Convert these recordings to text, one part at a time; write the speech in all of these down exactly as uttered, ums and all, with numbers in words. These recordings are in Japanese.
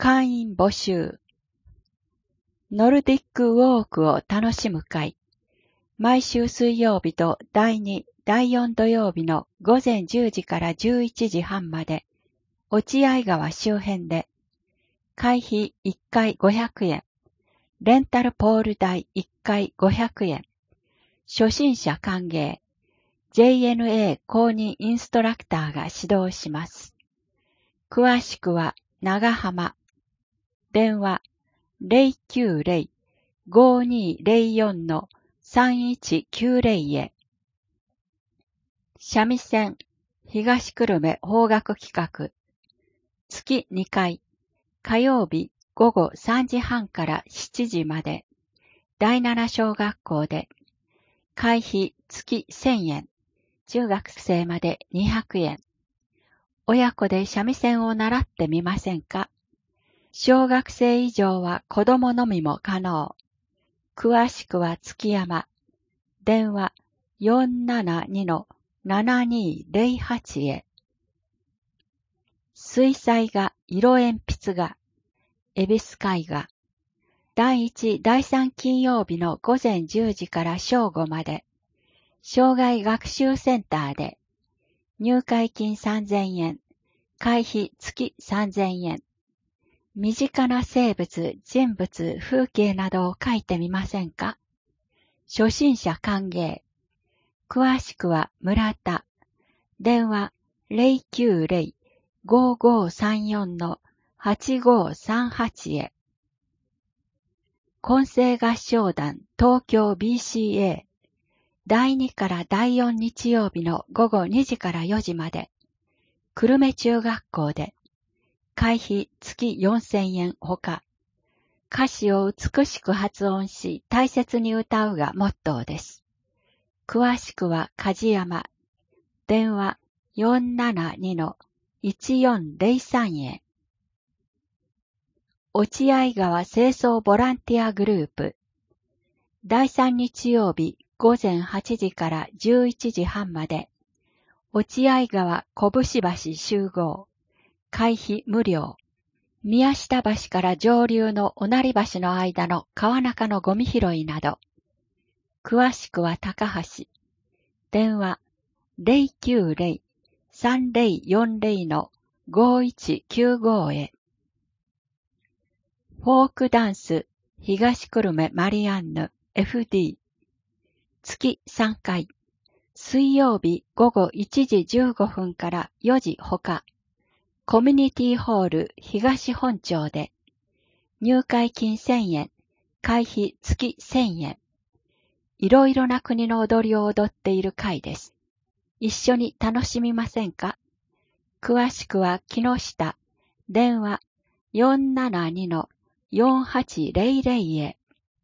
会員募集。ノルディックウォークを楽しむ会。毎週水曜日とだいに、だいよん土曜日の午前じゅうじからじゅういちじはんまで、落合川周辺で、会費いっかいごひゃくえん、レンタルポール代いっかいごひゃくえん、初心者歓迎、ジェイエヌエー 公認インストラクターが指導します。詳しくは長浜。電話 ゼロきゅうゼロ ごにーゼロよん さんいちきゅうゼロ へ。三味線東久留米邦楽企画。月にかい、火曜日午後さんじはんからしちじまで、だいなな小学校で、会費月せんえん、中学生までにひゃくえん。親子で三味線を習ってみませんか？小学生以上は子供のみも可能。詳しくは月山。電話 よんななにのななにーゼロはち へ。水彩画、色鉛筆画、恵比寿絵画。だいいち、だいさん金曜日の午前じゅうじから正午まで、障害学習センターで、入会金さんぜんえん、会費月さんぜんえん。身近な生物、人物、風景などを描いてみませんか？初心者歓迎。詳しくは村田。電話 ゼロきゅうゼロ ごごさんよん はちごさんはち へ。混声合唱団東京 ビーシーエー。だいにからだいよん日曜日の午後にじからよじまで、久留米中学校で、会費月よんせんえんほか、歌詞を美しく発音し大切に歌うがモットーです。詳しくは梶山。電話 よんななにのいちよんゼロさん へ。落合川清掃ボランティアグループ。だいさん日曜日午前はちじからじゅういちじはんまで、落合川拳橋集合。会費無料。宮下橋から上流のおなり橋の間の川中のゴミ拾いなど。詳しくは高橋。電話 ゼロきゅうゼロ さんゼロよんゼロ のごいちきゅうご へ。フォークダンス東久留米マリアンヌ エフディー。月さんかい。水曜日午後いちじじゅうごふんからよじほか。コミュニティホール東本町で、入会金せんえん、会費月せんえん。いろいろな国の踊りを踊っている会です。一緒に楽しみませんか？詳しくは木下、電話 よんななにのよんはちゼロゼロ へ。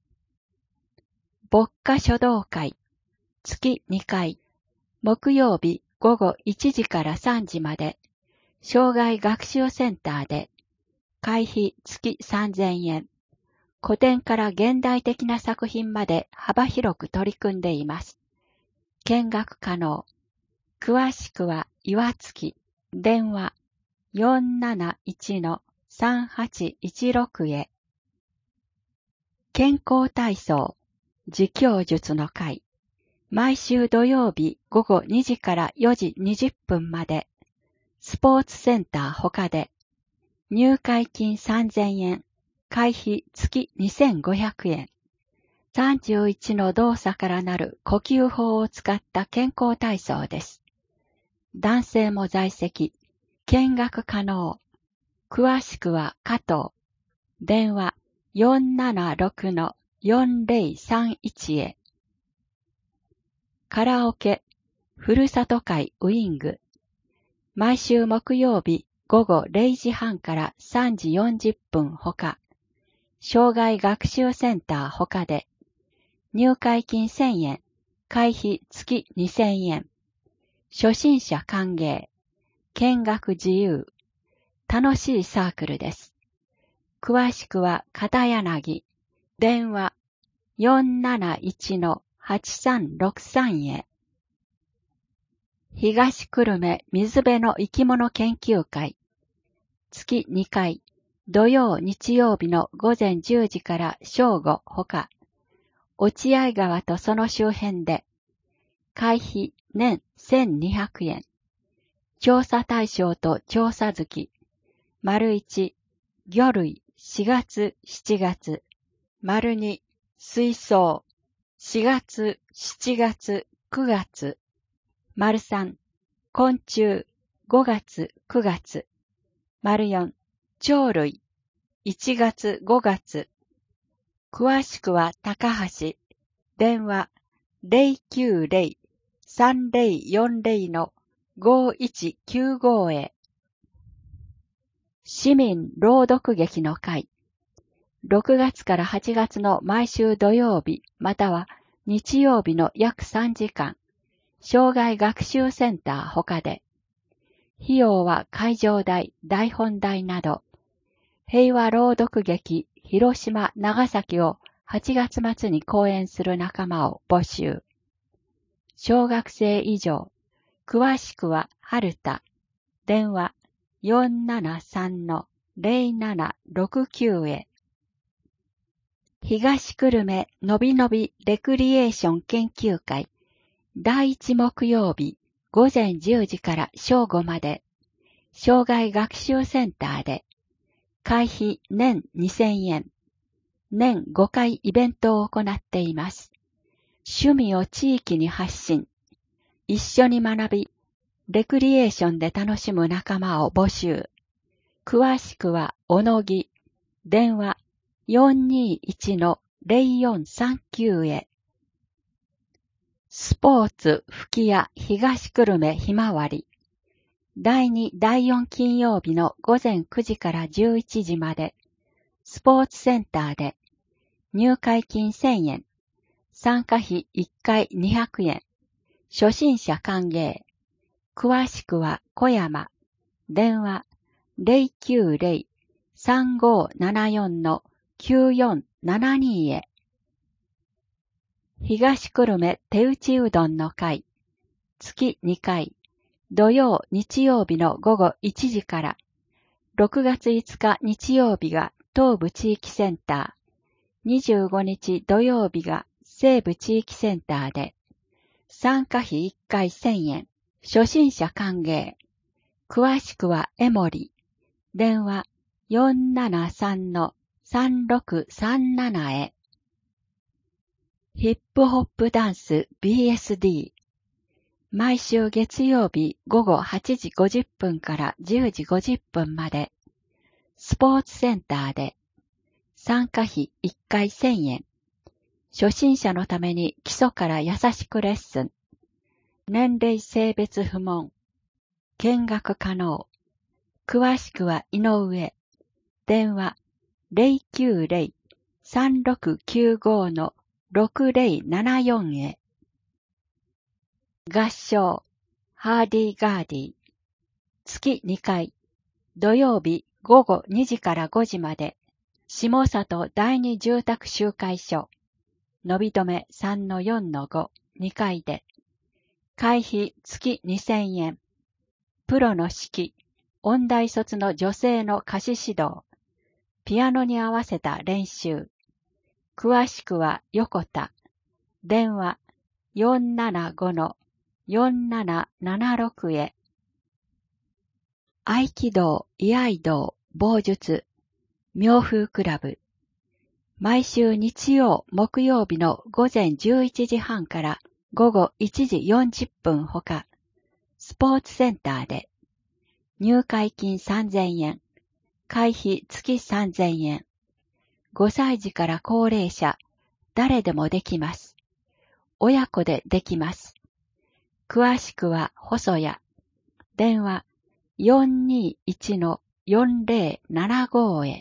牧歌書道会、月にかい、木曜日午後いちじからさんじまで、障害学習センターで、会費月さんぜんえん、古典から現代的な作品まで幅広く取り組んでいます。見学可能。詳しくは岩槻、電話 よんなないちのさんはちいちろく へ。健康体操、自供術の会。毎週土曜日午後にじからよじにじゅっぷんまで、スポーツセンター他で、入会金さんぜんえん、会費月にせんごひゃくえん。さんじゅういちの動作からなる呼吸法を使った健康体操です。男性も在籍、見学可能。詳しくは加藤。電話 よんななろくのよんゼロさんいち へ。カラオケ、ふるさと会ウィング。毎週木曜日午後れいじはんからさんじよんじゅっぷんほか。障害学習センターほかで。入会金せんえん、会費月にせんえん。初心者歓迎。見学自由。楽しいサークルです。詳しくは片柳。電話 よんなないちのはちさんろくさん へ。東久留米水辺の生き物研究会。月にかい。 土曜日曜日の午前じゅうじから正午ほか、落合川とその周辺で、会費年せんにひゃくえん、調査対象と調査月、丸一、魚類しがつしちがつ、丸二、水槽しがつしちがつくがつ、丸三、昆虫ごがつくがつ、丸四、鳥類いちがつごがつ。詳しくは高橋、電話 ゼロきゅうゼロ さんゼロよんゼロ のごいちきゅうご へ。市民朗読劇の会。ろくがつからはちがつの毎週土曜日または日曜日の約さんじかん、障害学習センター他で。費用は会場代、台本代など、平和朗読劇広島、長崎をはちがつ末に公演する仲間を募集。小学生以上、詳しくは春田、電話 よんななさん ゼロななろくきゅう へ。東久留米のびのびレクリエーション研究会だいいち木曜日午前じゅうじから正午まで、障害学習センターで、会費年にせんえん、年ごかいイベントを行っています。趣味を地域に発信、一緒に学び、レクリエーションで楽しむ仲間を募集。詳しくはおのぎ、電話 よんにいち ゼロよんさんきゅう へ。スポーツ吹き矢東久留米ひまわり。だいに、だいよん金曜日の午前くじからじゅういちじまで、スポーツセンターで、入会金せんえん、参加費いっかいにひゃくえん、初心者歓迎。詳しくは小山、電話 ゼロきゅうゼロ さんごななよん きゅうよんななに へ。東久留米手打ちうどんの会、月にかい、土曜日曜日の午後いちじから、ろくがついつか日曜日が東部地域センター、にじゅうごにち土曜日が西部地域センターで、参加費いっかいせんえん、初心者歓迎。詳しくはエモリ、電話 よんななさん さんろくさんなな へ。ヒップホップダンス ビーエスディー。毎週月曜日午後はちじごじゅっぷんからじゅうじごじゅっぷんまで、スポーツセンターで、参加費いっかいせんえん、初心者のために基礎から優しくレッスン、年齢性別不問、見学可能。詳しくは井上、電話 ゼロきゅうゼロ さんろくきゅうご ろくゼロななよん へ。合唱、ハーディーガーディー。月にかい、土曜日午後にじからごじまで、下里第二住宅集会所、のびとめ さんのよんのご、にかいで、会費月にせんえん、プロの指揮、音大卒の女性の歌詞指導、ピアノに合わせた練習。詳しくは横田、電話 よんななご よんななななろく へ。合気道、居合道、棒術、妙風クラブ。毎週日曜、木曜日の午前じゅういちじはんから午後いちじよんじゅっぷんほか、スポーツセンターで、入会金さんぜんえん、会費月さんぜんえん。ごさい児から高齢者、誰でもできます。親子でできます。詳しくは細谷、電話 よんにいち よんゼロななご へ。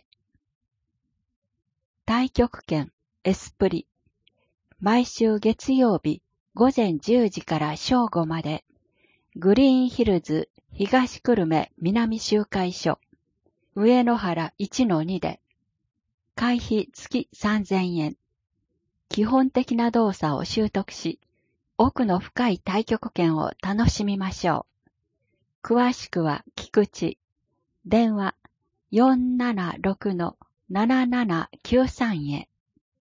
太極拳エスプリ。毎週月曜日午前じゅうじから正午まで、グリーンヒルズ東久留米南集会所、上野原 いちのに で、会費月さんぜんえん。基本的な動作を習得し、奥の深い太極拳を楽しみましょう。詳しくは菊池、電話よんななろくのななななきゅうさんへ。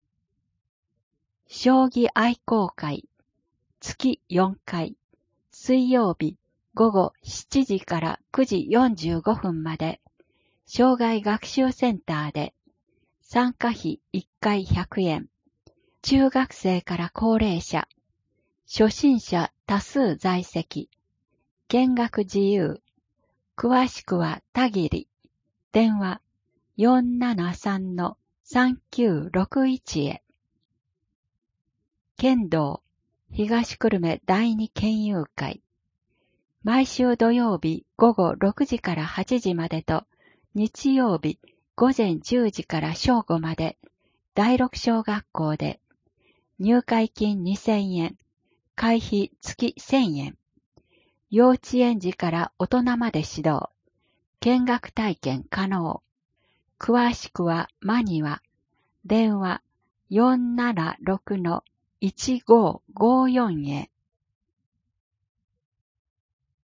将棋愛好会、月よんかい、水曜日午後しちじからくじよんじゅうごふんまで、生涯学習センターで、参加費いっかいひゃくえん、中学生から高齢者、初心者多数在籍、見学自由、詳しくはたぎり、電話よんななさんのさんきゅうろくいちへ。剣道東久留米第二県友会、毎週土曜日午後ろくじからはちじまでと、日曜日午前じゅうじから正午まで、第六小学校で、入会金にせんえん、会費月せんえん、幼稚園児から大人まで指導、見学体験可能。詳しくはマニュア、電話よんななろくのいちごーごーよんへ。